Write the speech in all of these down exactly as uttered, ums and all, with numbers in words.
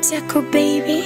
Jaco baby.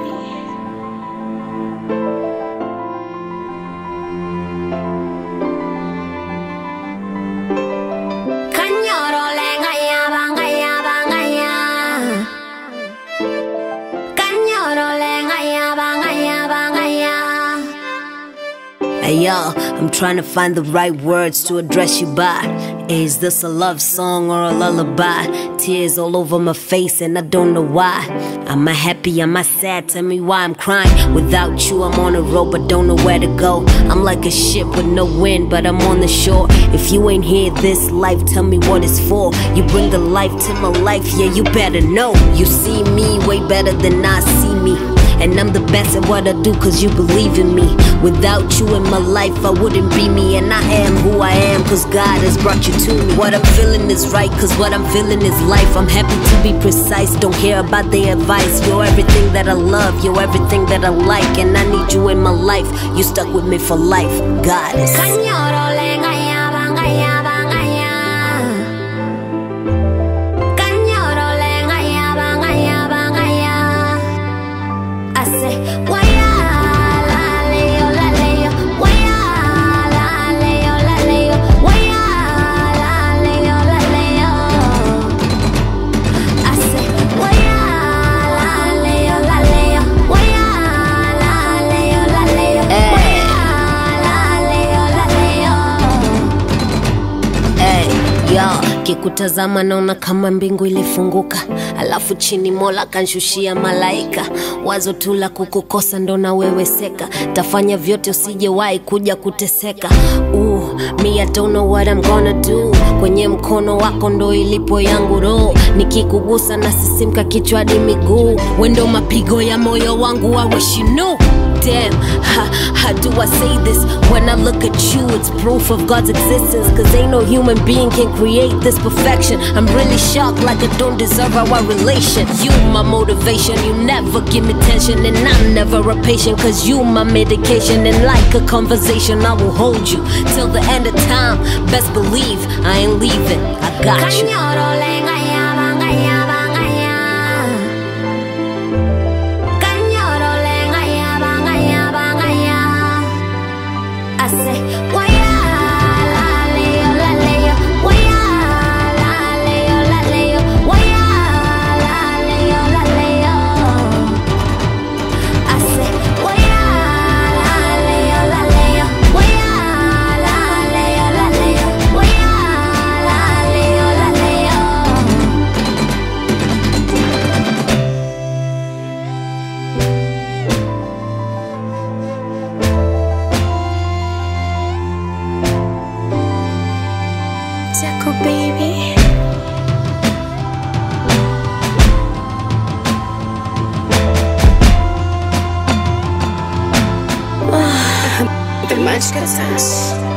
Hey yo, I'm trying to find the right words to address you by. Is this a love song or a lullaby? Tears all over my face and I don't know why. Am I happy, am I sad? Tell me why I'm crying. Without you I'm on a road but don't know where to go. I'm like a ship with no wind but I'm on the shore. If you ain't here this life, tell me what it's for. You bring the life to my life, yeah you better know. You see me way better than I see me. And I'm the best at what I do cause you believe in me. Without you in my life I wouldn't be me. And I am who I am cause God has brought you to me. What I'm feeling is right cause what I'm feeling is life. I'm happy to be precise, don't care about their advice. You're everything that I love, you're everything that I like. And I need you in my life, you stuck with me for life, Goddess. Kikutazama naona kama mbingu ilifunguka, alafu chini Mola kanshushia malaika. Wazo tu la kukukosa ndo na wewe seka. Tafanya vyote usijewahi kuja kuteseka. Ooh, me I don't know what I'm gonna do. Kwenye mkono wako ndo ilipo yangu roho. Nikikugusa na sisimka kichwa hadi miguu. Wendo mapigo ya moyo wangu, I wish you knew. Damn, how, how do I say this? When I look at you, it's proof of God's existence. Cause ain't no human being can create this perfection. I'm really shocked like I don't deserve our relation. You my motivation, you never give me tension. And I'm never a patient cause you my medication. And like a conversation I will hold you till the end of time. Best believe I ain't leaving, I got you. Jaco baby. The much good sense.